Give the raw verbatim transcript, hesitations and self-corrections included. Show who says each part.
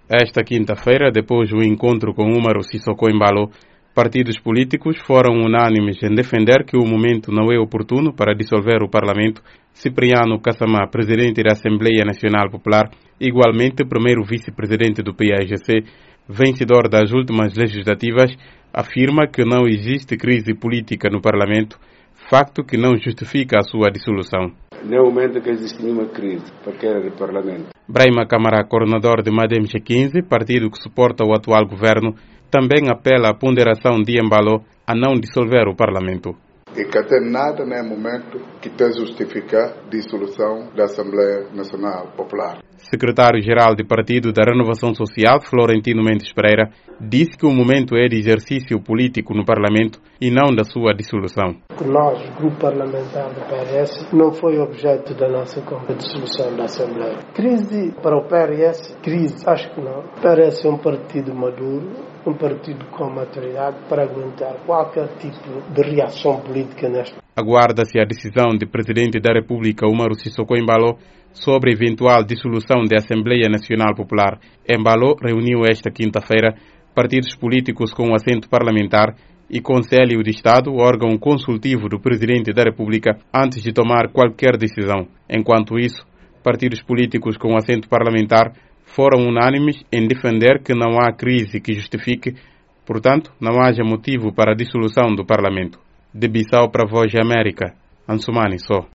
Speaker 1: Esta quinta-feira, depois do encontro com Umaru Sissoko Embalo, partidos políticos foram unânimes em defender que o momento não é oportuno para dissolver o Parlamento. Cipriano Kassamá, presidente da Assembleia Nacional Popular, igualmente primeiro vice-presidente do P A I G C, vencedor das últimas legislativas, afirma que não existe crise política no Parlamento, facto que não justifica a sua dissolução.
Speaker 2: Não é o momento que existe nenhuma crise para querer do Parlamento.
Speaker 1: Brahima Camara, coordenador de Madem G quinze, partido que suporta o atual governo, também apela à ponderação de Embalo a não dissolver o Parlamento.
Speaker 3: E que até nada não é momento que te justificar a dissolução da Assembleia Nacional Popular.
Speaker 1: Secretário-geral de Partido da Renovação Social, Florentino Mendes Pereira, disse que o momento é de exercício político no Parlamento e não da sua dissolução.
Speaker 4: Nós, grupo parlamentar do P R S, não foi objeto da nossa dissolução da Assembleia. Crise para o P R S? Crise, acho que não. O P R S é um partido maduro, um partido com maturidade para aguentar qualquer tipo de reação política nesta.
Speaker 1: Aguarda-se a decisão do Presidente da República, Umaru Sissoko Embalo, sobre a eventual dissolução da Assembleia Nacional Popular. Embalo reuniu esta quinta-feira partidos políticos com assento parlamentar e Conselho de Estado, órgão consultivo do Presidente da República, antes de tomar qualquer decisão. Enquanto isso, partidos políticos com assento parlamentar foram unânimes em defender que não há crise que justifique, portanto, não haja motivo para a dissolução do Parlamento. De Bissau para a Voz da América, Ansumani só.